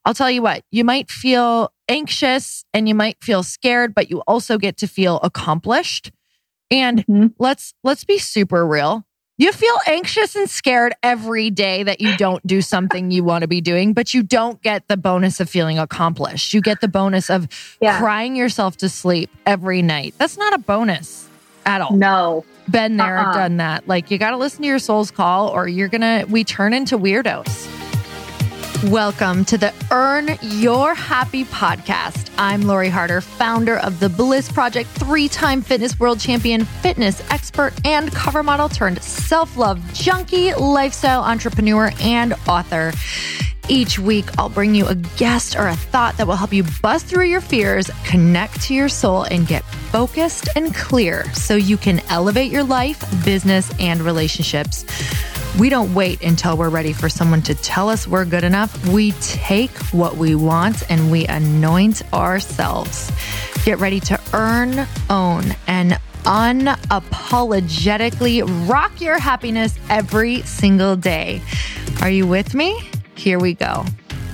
I'll tell you what, you might feel anxious and you might feel scared, but you also get to feel accomplished. And let's be super real. You feel anxious and scared every day that you don't do something you want to be doing, but you don't get the bonus of feeling accomplished. You get the bonus of crying yourself to sleep every night. That's not a bonus at all. No. Been there, done that. Like, you got to listen to your soul's call or we turn into weirdos. Welcome to the Earn Your Happy podcast. I'm Lori Harder, founder of The Bliss Project, 3-time fitness world champion, fitness expert, and cover model turned self-love junkie, lifestyle entrepreneur, and author. Each week, I'll bring you a guest or a thought that will help you bust through your fears, connect to your soul, and get focused and clear so you can elevate your life, business, and relationships. We don't wait until we're ready for someone to tell us we're good enough. We take what we want and we anoint ourselves. Get ready to earn, own, and unapologetically rock your happiness every single day. Are you with me? Here we go.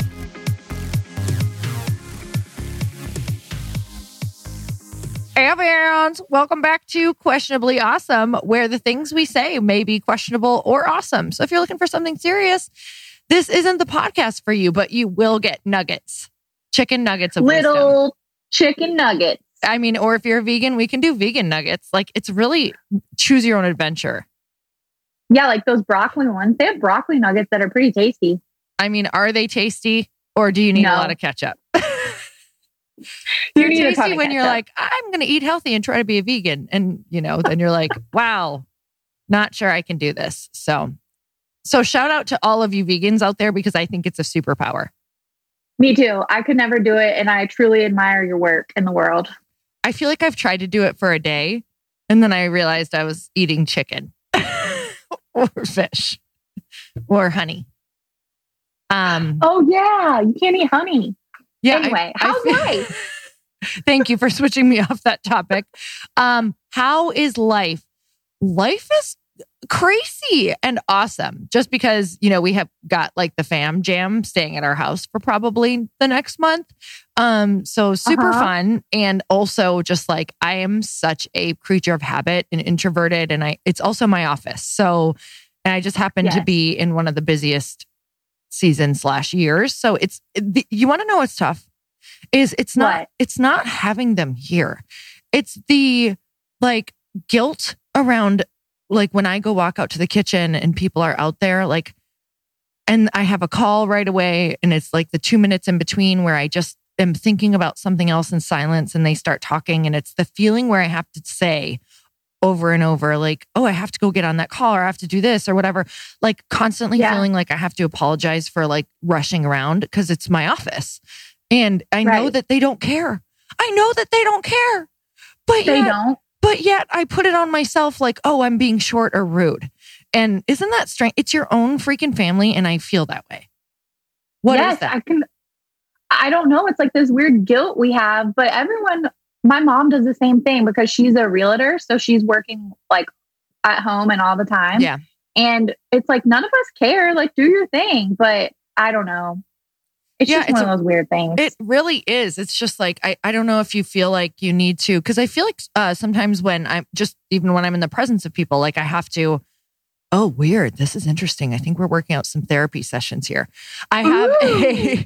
Hey, fans. Welcome back to Questionably Awesome, where the things we say may be questionable or awesome. So if you're looking for something serious, this isn't the podcast for you, but you will get nuggets, chicken nuggets of little wisdom. Chicken nuggets. I mean, or if you're a vegan, we can do vegan nuggets. Like, it's really choose your own adventure. Yeah, like those broccoli ones. They have broccoli nuggets that are pretty tasty. I mean, are they tasty or do you need a lot of ketchup? They're tasty when you're like, I'm going to eat healthy and try to be a vegan. And, then you're like, wow, not sure I can do this. So shout out to all of you vegans out there because I think it's a superpower. Me too. I could never do it. And I truly admire your work in the world. I feel like I've tried to do it for a day and then I realized I was eating chicken or fish or honey. Oh yeah. You can't eat honey. Yeah. Anyway, how's life? Thank you for switching me off that topic. How is life? Life is crazy and awesome. Just because, we have got like the fam jam staying at our house for probably the next month. So super fun. And also just like, I am such a creature of habit and introverted and it's also my office. So, and I just happen to be in one of the busiest season/years. So you want to know what's tough is it's not having them here. It's the like guilt around like when I go walk out to the kitchen and people are out there like, and I have a call right away and it's like the 2 minutes in between where I just am thinking about something else in silence and they start talking and it's the feeling where I have to say over and over, like, oh, I have to go get on that call or I have to do this or whatever. Like constantly feeling like I have to apologize for like rushing around because it's my office. And I know that they don't care. I know that they don't care. But yet I put it on myself like, oh, I'm being short or rude. And isn't that strange? It's your own freaking family. And I feel that way. What is that? I don't know. It's like this weird guilt we have, but my mom does the same thing because she's a realtor. So she's working like at home and all the time. Yeah. And it's like, none of us care. Like, do your thing. But I don't know. It's just one of those weird things. It really is. It's just like, I don't know if you feel like you need to, because I feel like sometimes when even when I'm in the presence of people, like I have to, oh, weird. This is interesting. I think we're working out some therapy sessions here. I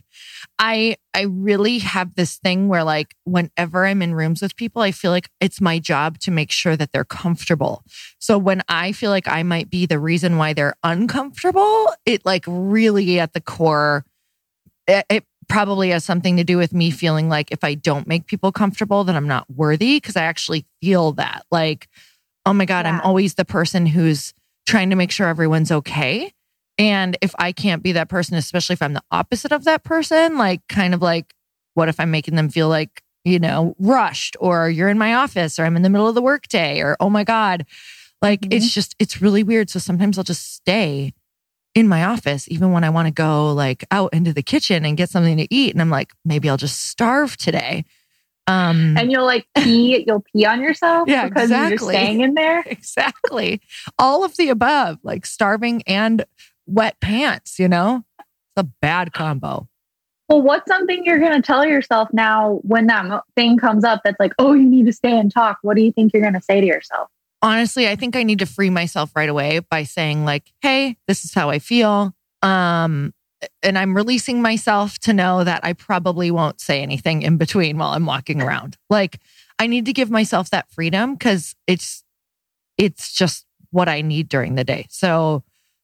really have this thing where like, whenever I'm in rooms with people, I feel like it's my job to make sure that they're comfortable. So when I feel like I might be the reason why they're uncomfortable, it like really at the core, it probably has something to do with me feeling like if I don't make people comfortable, then I'm not worthy. Cause I actually feel that like, oh my God, I'm always the person who's trying to make sure everyone's okay. And if I can't be that person, especially if I'm the opposite of that person, like kind of like, what if I'm making them feel like, rushed or you're in my office or I'm in the middle of the workday or, oh my God, like it's really weird. So sometimes I'll just stay in my office, even when I want to go like out into the kitchen and get something to eat. And I'm like, maybe I'll just starve today. And you'll pee on yourself because you're just staying in there. Exactly. All of the above, like starving and wet pants, it's a bad combo. Well, what's something you're going to tell yourself now when that thing comes up that's like, oh, you need to stay and talk? What do you think you're going to say to yourself? Honestly, I think I need to free myself right away by saying like, hey, this is how I feel. And I'm releasing myself to know that I probably won't say anything in between while I'm walking around. Like, I need to give myself that freedom because it's just what I need during the day. So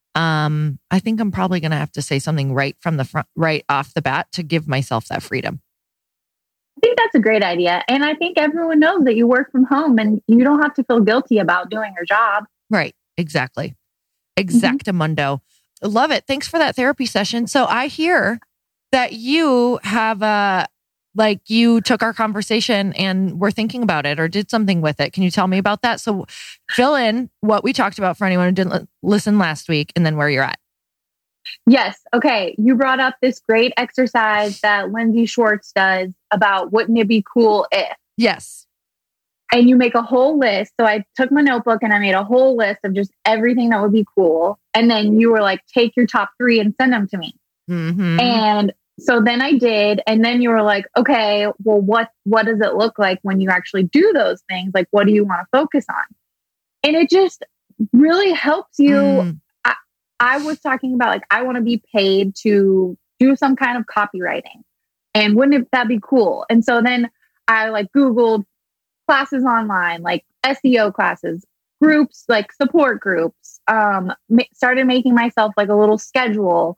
I think I'm probably going to have to say something right from the front, right off the bat to give myself that freedom. I think that's a great idea. And I think everyone knows that you work from home and you don't have to feel guilty about doing your job. Right. Exactly. Exactamundo. Love it. Thanks for that therapy session. So I hear that you have you took our conversation and were thinking about it or did something with it. Can you tell me about that? So fill in what we talked about for anyone who didn't listen last week and then where you're at. Yes. Okay. You brought up this great exercise that Lindsay Schwartz does about wouldn't it be cool if? Yes. And you make a whole list. So I took my notebook and I made a whole list of just everything that would be cool. And then you were like, take your top 3 and send them to me. Mm-hmm. And so then I did. And then you were like, okay, well, what does it look like when you actually do those things? Like, what do you want to focus on? And it just really helps you. I was talking about like, I want to be paid to do some kind of copywriting. And wouldn't that be cool? And so then I like Googled classes online, like SEO classes, groups, like support groups, started making myself like a little schedule.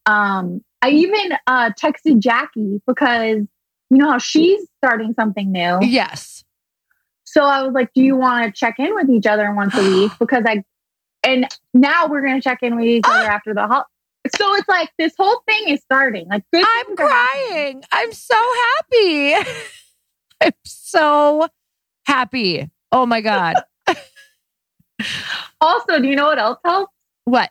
I even texted Jackie because you know how she's starting something new. Yes. So I was like, do you want to check in with each other once a week? Because and now we're going to check in with each other after the holiday. So it's like this whole thing is starting. Like, good. I'm crying. I'm so happy. I'm so happy. Oh my God. Also, do you know what else helps? What?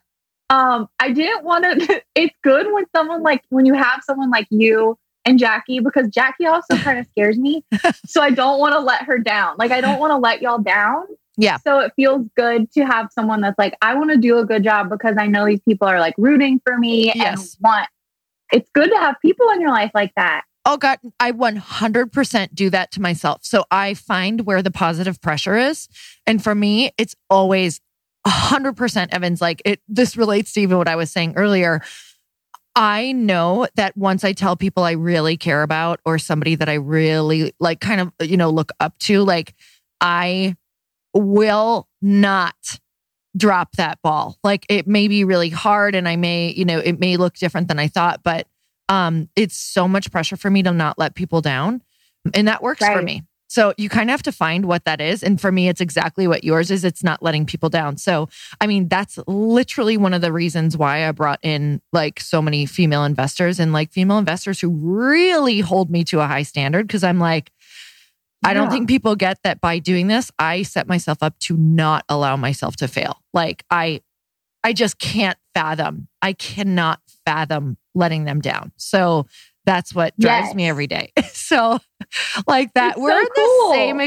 I didn't want to, it's good when when you have someone like you and Jackie, because Jackie also kind of scares me. So I don't want to let her down. Like, I don't want to let y'all down. Yeah. So it feels good to have someone that's like, I want to do a good job because I know these people are like rooting for me and it's good to have people in your life like that. Oh God, I 100% do that to myself. So I find where the positive pressure is. And for me, it's always 100% Evans. Like this relates to even what I was saying earlier. I know that once I tell people I really care about or somebody that I really like kind of, look up to, like I will not drop that ball. Like it may be really hard and I may, it may look different than I thought, but it's so much pressure for me to not let people down. And that works for me. So you kind of have to find what that is. And for me, it's exactly what yours is. It's not letting people down. So, I mean, that's literally one of the reasons why I brought in like so many female investors and like female investors who really hold me to a high standard. Cause I'm like, I don't think people get that by doing this, I set myself up to not allow myself to fail. Like I just can't fathom. I cannot fathom letting them down. So that's what drives me every day. So like that, it's we're in the same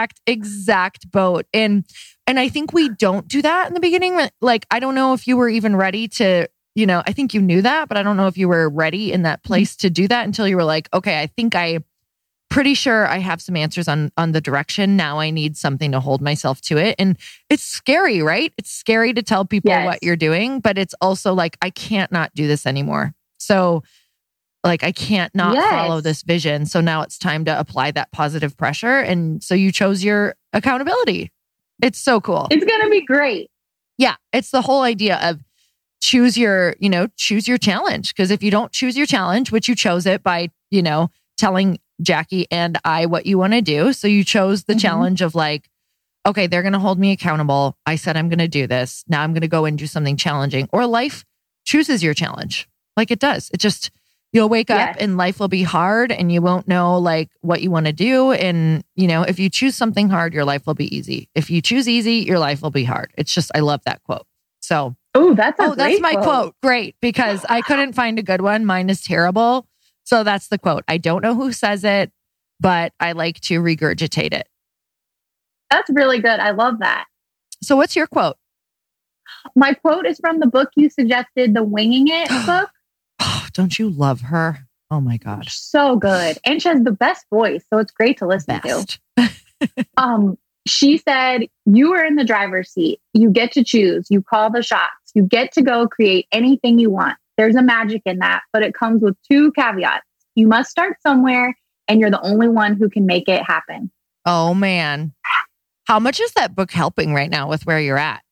exact boat. And I think we don't do that in the beginning. Like, I don't know if you were even ready to, I think you knew that, but I don't know if you were ready in that place to do that until you were like, okay, I think pretty sure I have some answers on the direction. Now I need something to hold myself to it. And it's scary, right? It's scary to tell people what you're doing, but it's also like, I can't not do this anymore. So like, I can't not follow this vision. So now it's time to apply that positive pressure. And so you chose your accountability. It's so cool. It's going to be great. Yeah. It's the whole idea of choose your challenge. Because if you don't choose your challenge, which you chose it by, telling Jackie and I what you want to do. So you chose the challenge of like, okay, they're going to hold me accountable. I said I'm going to do this. Now I'm going to go and do something challenging. Or life chooses your challenge. Like it does. It just, you'll wake up and life will be hard and you won't know like what you want to do. And, if you choose something hard, your life will be easy. If you choose easy, your life will be hard. It's just, I love that quote. So, that's my quote. Great. Because I couldn't find a good one. Mine is terrible. So that's the quote. I don't know who says it, but I like to regurgitate it. That's really good. I love that. So what's your quote? My quote is from the book you suggested, the Winging It book. Oh, don't you love her? Oh my God. So good. And she has the best voice. So it's great to listen Best. to. She said, you are in the driver's seat. You get to choose. You call the shots. You get to go create anything you want. There's a magic in that, but it comes with 2 caveats. You must start somewhere, and you're the only one who can make it happen. Oh man. How much is that book helping right now with where you're at?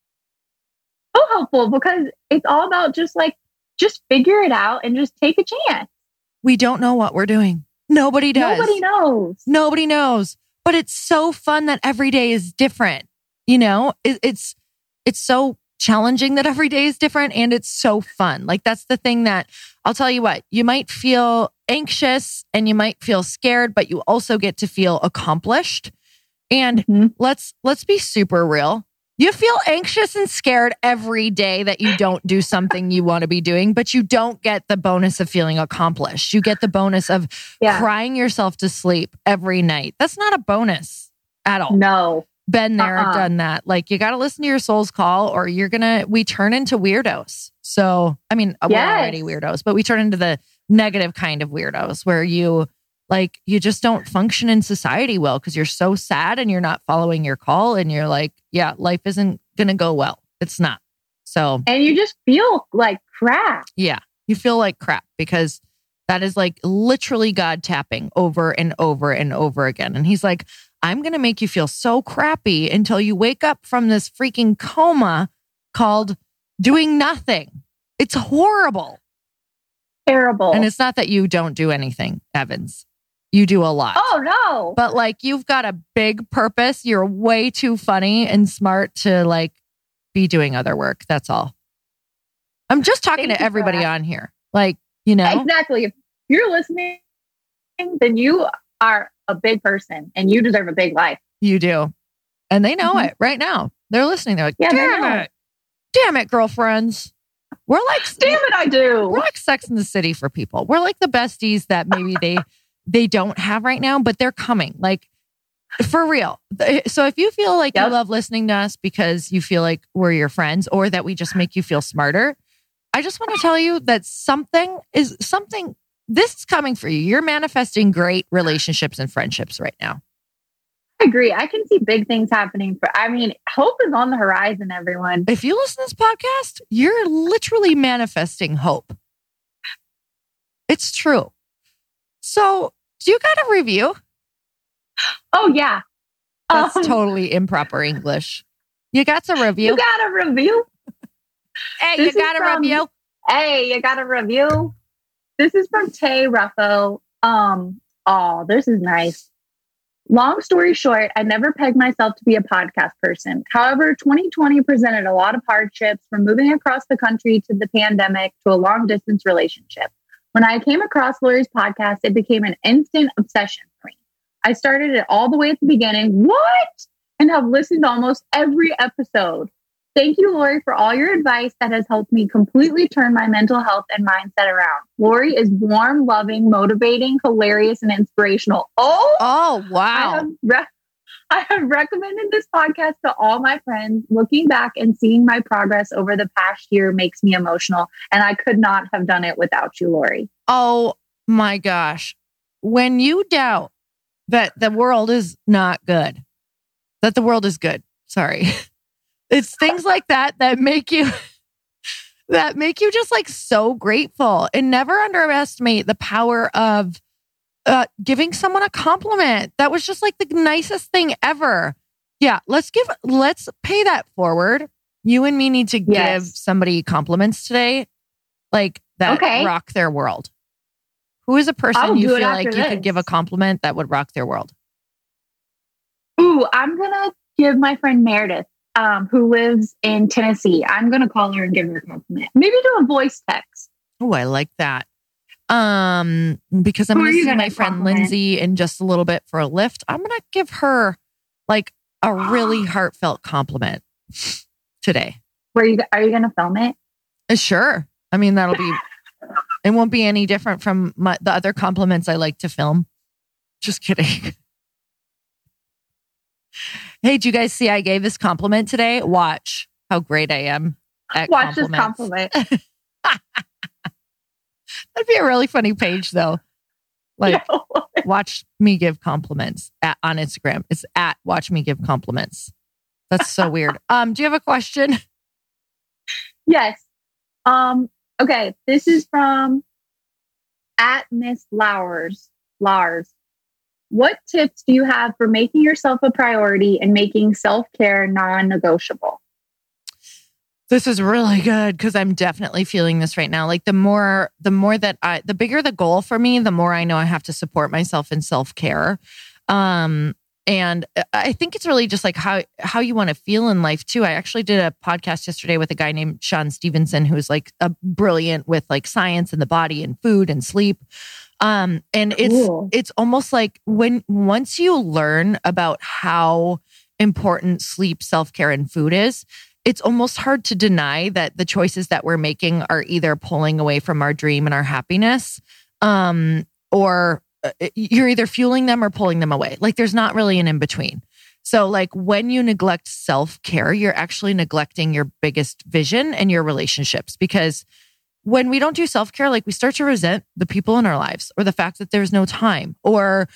So helpful, because it's all about just figure it out and just take a chance. We don't know what we're doing. Nobody does. Nobody knows. Nobody knows. But it's so fun that every day is different. You know, it's so challenging that every day is different, and it's so fun. Like, that's the thing that I'll tell you what, you might feel anxious and you might feel scared, but you also get to feel accomplished. And let's be super real. You feel anxious and scared every day that you don't do something you want to be doing, but you don't get the bonus of feeling accomplished. You get the bonus of crying yourself to sleep every night. That's not a bonus at all. No. Been there, done that. Like, you got to listen to your soul's call, or we turn into weirdos. So, I mean, we're already weirdos, but we turn into the negative kind of weirdos where you just don't function in society well because you're so sad and you're not following your call, and you're like, yeah, life isn't going to go well. It's not. So, and you just feel like crap. Yeah. You feel like crap because that is like literally God tapping over and over and over again. And he's like, I'm going to make you feel so crappy until you wake up from this freaking coma called doing nothing. It's horrible. Terrible. And it's not that you don't do anything, Evans. You do a lot. Oh, no. But like, you've got a big purpose. You're way too funny and smart to like be doing other work. That's all. I'm just talking to everybody on here. Like, you know. Exactly. If you're listening, then you are a big person and you deserve a big life. You do. And they know it right now. They're listening. They're like, damn it, girlfriends. We're like, damn it, I do. We're like Sex in the City for people. We're like the besties that maybe they don't have right now, but they're coming. Like, for real. So if you feel like you love listening to us because you feel like we're your friends, or that we just make you feel smarter, I just want to tell you that this is coming for you. You're manifesting great relationships and friendships right now. I agree. I can see big things happening. Hope is on the horizon, everyone. If you listen to this podcast, you're literally manifesting hope. It's true. So, do you got a review? Oh, yeah. That's totally improper English. You got a review? You got a review? Hey, you got a review? Hey, you got a review? This is from Tay Ruffo. This is nice. Long story short, I never pegged myself to be a podcast person. However, 2020 presented a lot of hardships, from moving across the country to the pandemic to a long distance relationship. When I came across Lori's podcast, it became an instant obsession for me. I started it all the way at the beginning. What? And have listened to almost every episode. Thank you, Lori, for all your advice that has helped me completely turn my mental health and mindset around. Lori is warm, loving, motivating, hilarious, and inspirational. Oh, wow. I have recommended this podcast to all my friends. Looking back and seeing my progress over the past year makes me emotional, and I could not have done it without you, Lori. Oh, my gosh. When you doubt that the world is not good, that the world is good, sorry. It's things like that make you just like so grateful. And never underestimate the power of giving someone a compliment. That was just like the nicest thing ever. Yeah, let's pay that forward. You and me need to give somebody compliments today, like that rock their world. Who is a person you feel like you could give a compliment that would rock their world? Ooh, I'm gonna give my friend Meredith, who lives in Tennessee. I'm going to call her and give her a compliment. Maybe do a voice text. Oh, I like that. Because I'm going to see my friend Lindsay in just a little bit for a lift. I'm going to give her like a really heartfelt compliment today. Are you going to film it? Sure. I mean, it won't be any different from the other compliments I like to film. Just kidding. Hey, do you guys see I gave this compliment today? Watch how great I am at compliments. Watch this compliment. That'd be a really funny page though. Like, watch me give compliments on Instagram. It's at watch me give compliments. That's so weird. Do you have a question? Yes. Okay. This is from at Miss Lars. What tips do you have for making yourself a priority and making self-care non-negotiable? This is really good because I'm definitely feeling this right now. Like the bigger the goal for me, the more I know I have to support myself in self-care. And I think it's really just like how you want to feel in life too. I actually did a podcast yesterday with a guy named Sean Stevenson, who's like a brilliant with like science and the body and food and sleep. And it's almost like once you learn about how important sleep, self-care, and food is, it's almost hard to deny that the choices that we're making are either pulling away from our dream and our happiness, or you're either fueling them or pulling them away. Like there's not really an in-between. So like when you neglect self-care, you're actually neglecting your biggest vision and your relationships, because when we don't do self-care, like we start to resent the people in our lives or the fact that there's no time, or,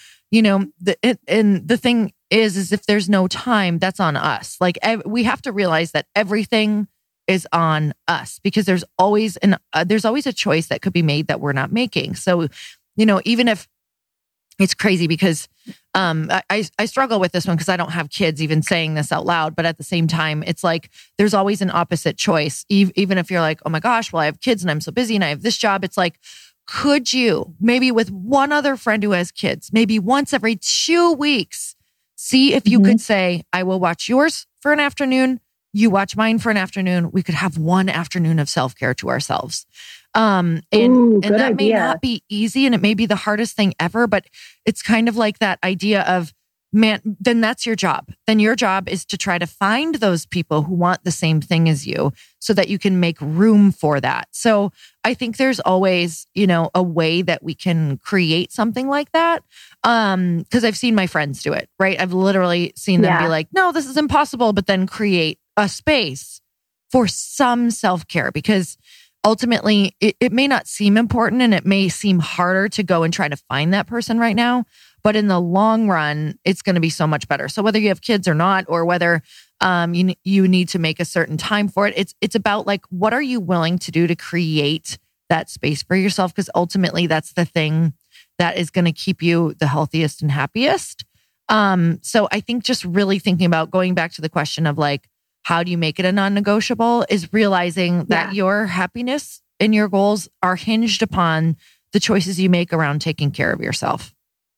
the thing is if there's no time, that's on us. Like we have to realize that everything is on us, because there's always a choice that could be made that we're not making. So, even if it's crazy, because I struggle with this one because I don't have kids, even saying this out loud. But at the same time, it's like there's always an opposite choice. Even if you're like, oh my gosh, well, I have kids and I'm so busy and I have this job. It's like, could you maybe with one other friend who has kids, maybe once every 2 weeks, see if you could say, I will watch yours for an afternoon, you watch mine for an afternoon. We could have one afternoon of self-care to ourselves. And that may not be easy, and it may be the hardest thing ever, but it's kind of like that idea of, man, then that's your job. Then your job is to try to find those people who want the same thing as you so that you can make room for that. So I think there's always, a way that we can create something like that. Because I've seen my friends do it, right? I've literally seen them be like, no, this is impossible, but then create a space for some self-care, because ultimately it may not seem important and it may seem harder to go and try to find that person right now, but in the long run, it's going to be so much better. So whether you have kids or not, or whether you need to make a certain time for it, it's about like, what are you willing to do to create that space for yourself? Because ultimately that's the thing that is going to keep you the healthiest and happiest. So I think just really thinking about going back to the question of like, how do you make it a non-negotiable, is realizing that your happiness and your goals are hinged upon the choices you make around taking care of yourself.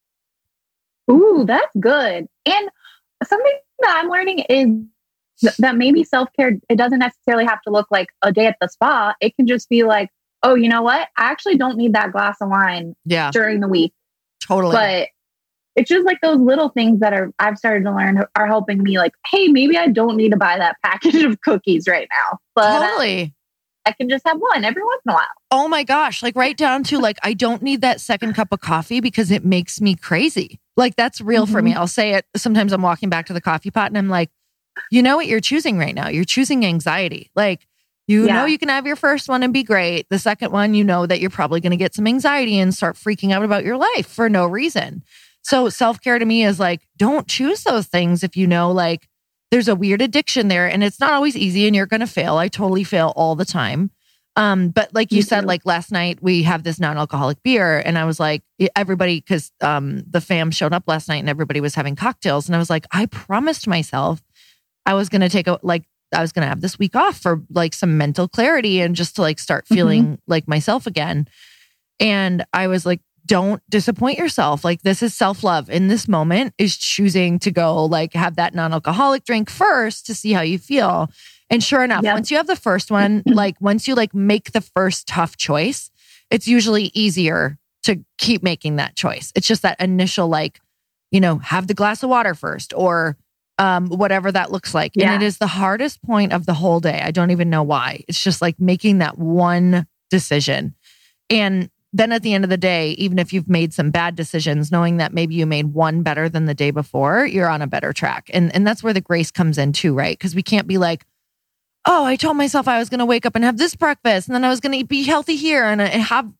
Ooh, that's good. And something that I'm learning is that maybe self-care, it doesn't necessarily have to look like a day at the spa. It can just be like, oh, you know what? I actually don't need that glass of wine during the week. Totally. But it's just like those little things that I've started to learn are helping me, like, hey, maybe I don't need to buy that package of cookies right now. But totally. I can just have one every once in a while. Oh my gosh. Like right down to like, I don't need that second cup of coffee because it makes me crazy. Like that's real for me. I'll say it. Sometimes I'm walking back to the coffee pot and I'm like, you know what you're choosing right now? You're choosing anxiety. Like, you know, you can have your first one and be great. The second one, you know that you're probably going to get some anxiety and start freaking out about your life for no reason. So self-care to me is like, don't choose those things if you know like there's a weird addiction there and it's not always easy and you're going to fail. I totally fail all the time. But like you said, like last night we have this non-alcoholic beer and I was like, everybody, because the fam showed up last night and everybody was having cocktails. And I was like, I promised myself I was going to I was going to have this week off for like some mental clarity and just to like start feeling like myself again. And I was like, don't disappoint yourself. Like this is self-love in this moment, is choosing to go like have that non-alcoholic drink first to see how you feel. And sure enough, once you have the first one, like once you like make the first tough choice, it's usually easier to keep making that choice. It's just that initial, like, you know, have the glass of water first or whatever that looks like. And it is the hardest point of the whole day. I don't even know why. It's just like making that one decision. And then at the end of the day, even if you've made some bad decisions, knowing that maybe you made one better than the day before, you're on a better track. And that's where the grace comes in too, right? Because we can't be like, oh, I told myself I was going to wake up and have this breakfast and then I was going to be healthy here and have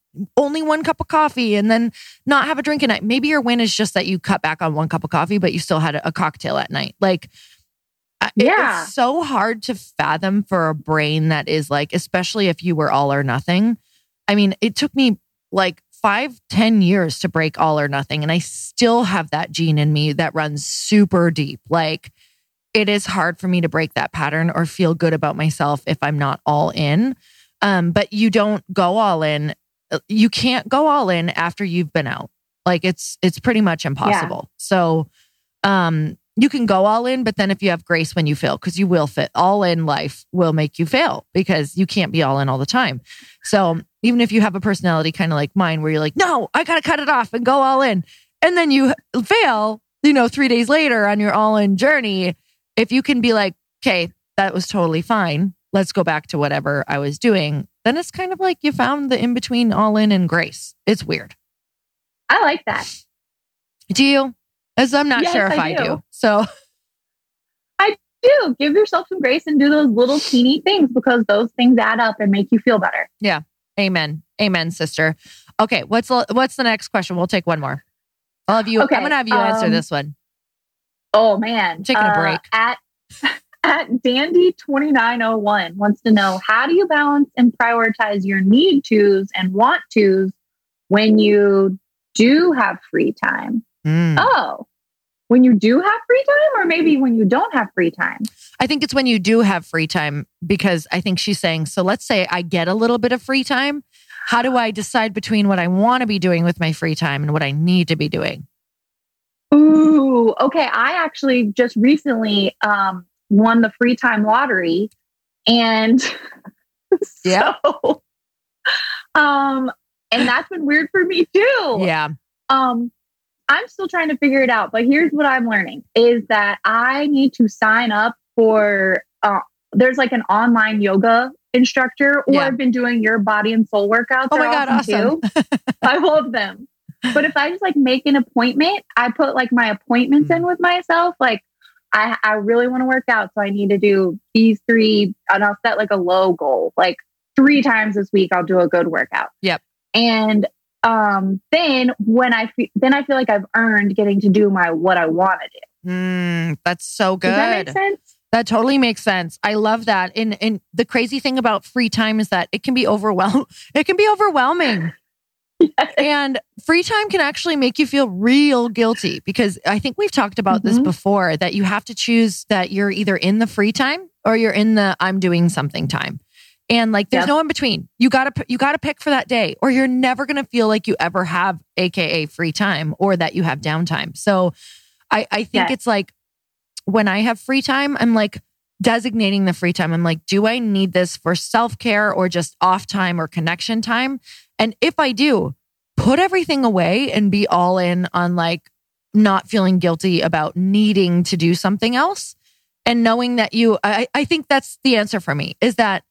only 1 cup of coffee and then not have a drink at night. Maybe your win is just that you cut back on 1 cup of coffee, but you still had a cocktail at night. Like, it's so hard to fathom for a brain that is like, especially if you were all or nothing. I mean, it took me like 5-10 years to break all or nothing. And I still have that gene in me that runs super deep. Like, it is hard for me to break that pattern or feel good about myself if I'm not all in. But you don't go all in. You can't go all in after you've been out. Like, it's pretty much impossible. So, you can go all in, but then if you have grace when you fail, because you will fit, all in life will make you fail because you can't be all in all the time. So even if you have a personality kind of like mine, where you're like, no, I got to cut it off and go all in. And then you fail, 3 days later on your all in journey. If you can be like, okay, that was totally fine. Let's go back to whatever I was doing. Then it's kind of like you found the in-between all in and grace. It's weird. I like that. Do you? As I'm not sure if I do. So I do. Give yourself some grace and do those little teeny things because those things add up and make you feel better. Yeah. Amen. Amen, sister. Okay. What's the next question? We'll take one more. I'll have you. Okay, I'm going to have you answer this one. Oh man. I'm taking a break. At Dandy2901 wants to know, how do you balance and prioritize your need tos and want tos when you do have free time? Oh, when you do have free time, or maybe when you don't have free time? I think it's when you do have free time, because I think she's saying, so let's say I get a little bit of free time. How do I decide between what I want to be doing with my free time and what I need to be doing? Ooh, okay. I actually just recently won the free time lottery, and and that's been weird for me too. Yeah. I'm still trying to figure it out, but here's what I'm learning is that I need to sign up for, there's like an online yoga instructor, or I've been doing your body and soul workouts. Oh my God, awesome. Too. I love them. But if I just like make an appointment, I put like my appointments in with myself. Like I really want to work out. So I need to do these 3, and I'll set like a low goal, like 3 times this week, I'll do a good workout. Yep. And then when I feel like I've earned getting to do what I want to do. That's so good. Does that make sense? That totally makes sense. I love that. And the crazy thing about free time is that it can be overwhelming. Yes. And free time can actually make you feel real guilty, because I think we've talked about this before, that you have to choose that you're either in the free time or you're in the I'm doing something time. And like, there's no in between. You gotta pick for that day, or you're never going to feel like you ever have AKA free time, or that you have downtime. So I think it's like, when I have free time, I'm like designating the free time. I'm like, do I need this for self-care or just off time or connection time? And if I do, put everything away and be all in on like not feeling guilty about needing to do something else. And knowing that I think that's the answer for me, is that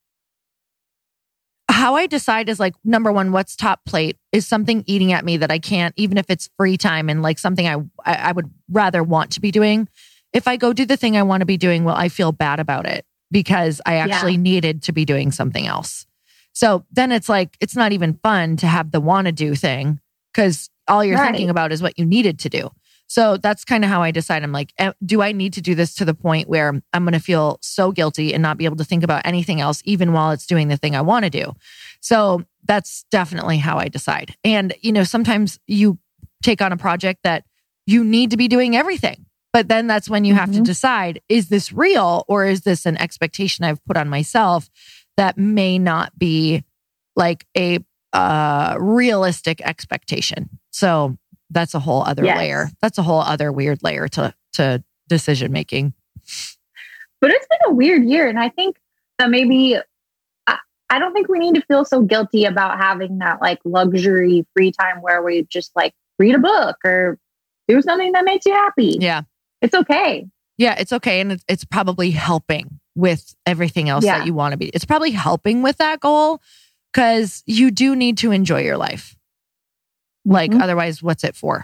how I decide is like, number one, what's top plate? Is something eating at me that I can't, even if it's free time and like something I would rather want to be doing. If I go do the thing I want to be doing, well, I feel bad about it because I actually needed to be doing something else. So then it's like, it's not even fun to have the want to do thing, because all you're thinking about is what you needed to do. So that's kind of how I decide. I'm like, do I need to do this to the point where I'm going to feel so guilty and not be able to think about anything else, even while it's doing the thing I want to do? So that's definitely how I decide. And, sometimes you take on a project that you need to be doing everything, but then that's when you have to decide, is this real, or is this an expectation I've put on myself that may not be like a realistic expectation? So that's a whole other layer. That's a whole other weird layer to decision making. But it's been a weird year. And I think that maybe, I don't think we need to feel so guilty about having that like luxury free time where we just like read a book or do something that makes you happy. Yeah. It's okay. Yeah, it's okay. And it's probably helping with everything else that you want to be. It's probably helping with that goal, because you do need to enjoy your life. Like, otherwise, what's it for?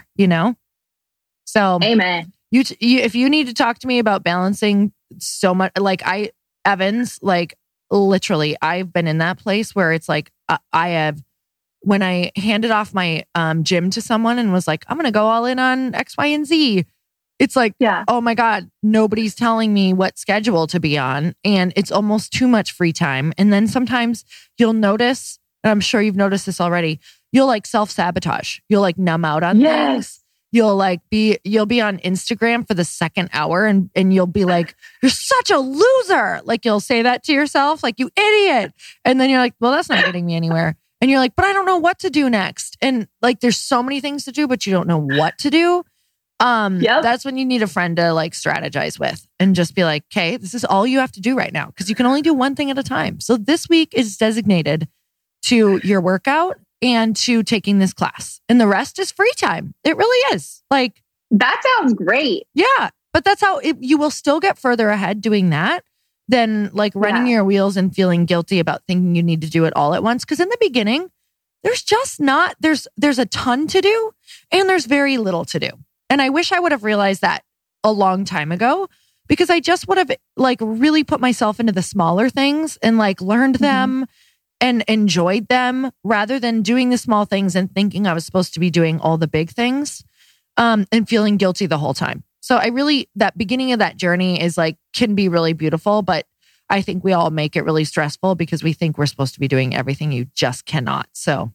So, amen. You, if you need to talk to me about balancing so much, like Evans, like literally, I've been in that place where it's like I have when I handed off my gym to someone and was like, I'm going to go all in on X, Y, and Z. It's like, oh my God, nobody's telling me what schedule to be on. And it's almost too much free time. And then sometimes you'll notice, and I'm sure you've noticed this already, you'll like self-sabotage. You'll like numb out on things. You'll be on Instagram for the second hour and you'll be like, you're such a loser. Like you'll say that to yourself, like, you idiot. And then you're like, well, that's not getting me anywhere. And you're like, but I don't know what to do next. And like, there's so many things to do, but you don't know what to do. That's when you need a friend to like strategize with and just be like, okay, this is all you have to do right now. Cause you can only do one thing at a time. So this week is designated to your workout and to taking this class, and the rest is free time. It really is. Like, that sounds great. Yeah. But that's how you will still get further ahead doing that than like running your wheels and feeling guilty about thinking you need to do it all at once. Cause in the beginning, there's just not, there's a ton to do and there's very little to do. And I wish I would have realized that a long time ago, because I just would have like really put myself into the smaller things and like learned them and enjoyed them rather than doing the small things and thinking I was supposed to be doing all the big things and feeling guilty the whole time. So that beginning of that journey is like, can be really beautiful, but I think we all make it really stressful because we think we're supposed to be doing everything. You just cannot. So.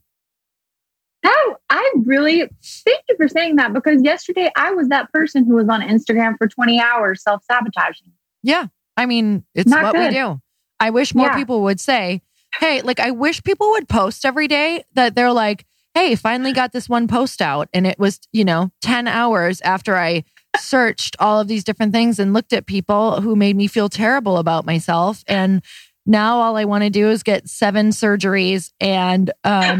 I really thank you for saying that, because yesterday I was that person who was on Instagram for 20 hours self-sabotaging. Yeah. I mean, it's not what we do. I wish more people would say, hey, like I wish people would post every day that they're like, hey, finally got this one post out. And it was, 10 hours after I searched all of these different things and looked at people who made me feel terrible about myself. And now all I want to do is get 7 surgeries and,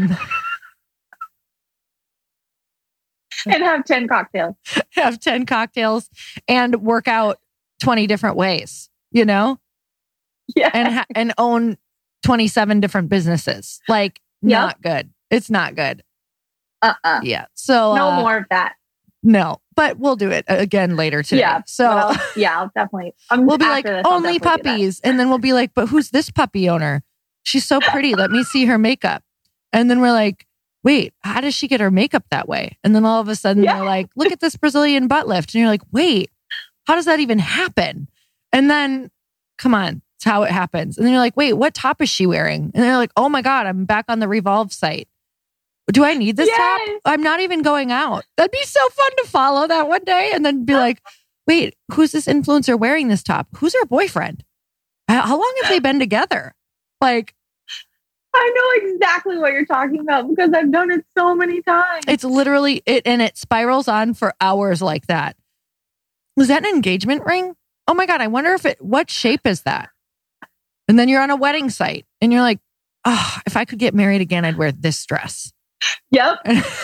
and have 10 cocktails. Have 10 cocktails and work out 20 different ways, Yeah. And own 27 different businesses. Like, not good. It's not good. Yeah. So no more of that. No, but we'll do it again later today. Yeah. So I'll definitely. We'll be like, only puppies. And then we'll be like, but who's this puppy owner? She's so pretty. Let me see her makeup. And then we're like, wait, how does she get her makeup that way? And then all of a sudden they're like, look at this Brazilian butt lift. And you're like, wait, how does that even happen? And then, come on, it's how it happens. And then you're like, wait, what top is she wearing? And they're like, oh my God, I'm back on the Revolve site. Do I need this top? I'm not even going out. That'd be so fun to follow that one day and then be like, wait, who's this influencer wearing this top? Who's her boyfriend? How long have they been together? Like, I know exactly what you're talking about because I've done it so many times. It's literally it, and it spirals on for hours like that. Was that an engagement ring? Oh my God, I wonder what shape is that? And then you're on a wedding site and you're like, oh, if I could get married again, I'd wear this dress. Yep.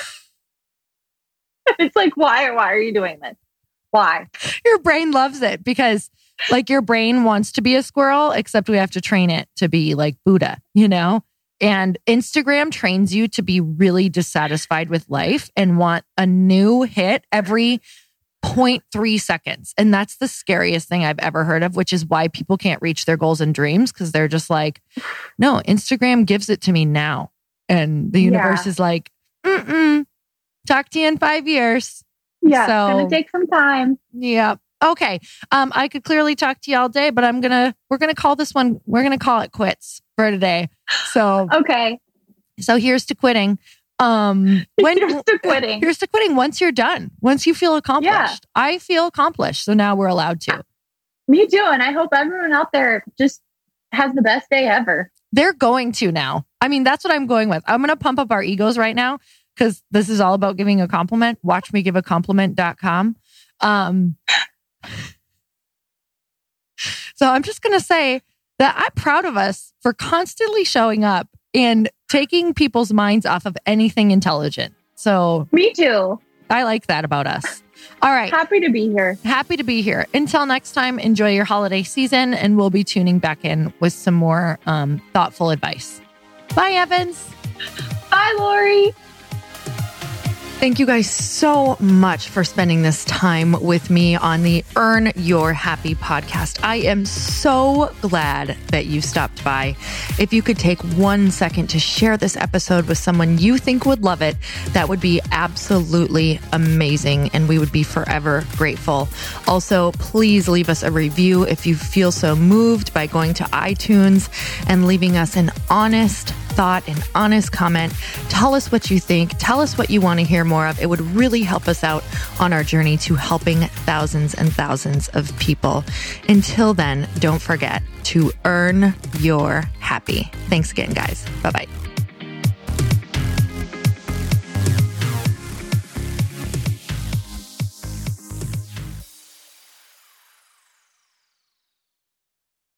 It's like, why are you doing this? Why? Your brain loves it because like your brain wants to be a squirrel, except we have to train it to be like Buddha, And Instagram trains you to be really dissatisfied with life and want a new hit every 0.3 seconds. And that's the scariest thing I've ever heard of, which is why people can't reach their goals and dreams because they're just like, no, Instagram gives it to me now. And the universe is like, talk to you in 5 years. Yeah, so, it's going to take some time. Yeah. Okay. I could clearly talk to you all day, but we're going to call this one, we're going to call it quits for today. So, okay. So here's to quitting. Here's to quitting. Here's to quitting once you're done, once you feel accomplished. Yeah. I feel accomplished. So now we're allowed to. Me too. And I hope everyone out there just has the best day ever. They're going to now. I mean, that's what I'm going with. I'm going to pump up our egos right now because this is all about giving a compliment. WatchMeGiveACompliment.com. So I'm just going to say that I'm proud of us for constantly showing up and taking people's minds off of anything intelligent. So me too. I like that about us. All right. Happy to be here. Happy to be here. Until next time, enjoy your holiday season, and we'll be tuning back in with some more thoughtful advice. Bye, Evans. Bye, Lori. Thank you guys so much for spending this time with me on the Earn Your Happy podcast. I am so glad that you stopped by. If you could take 1 second to share this episode with someone you think would love it, that would be absolutely amazing, and we would be forever grateful. Also, please leave us a review if you feel so moved by going to iTunes and leaving us an honest thought, an honest comment. Tell us what you think. Tell us what you want to hear more of. It would really help us out on our journey to helping thousands and thousands of people. Until then, don't forget to earn your happy. Thanks again, guys. Bye-bye.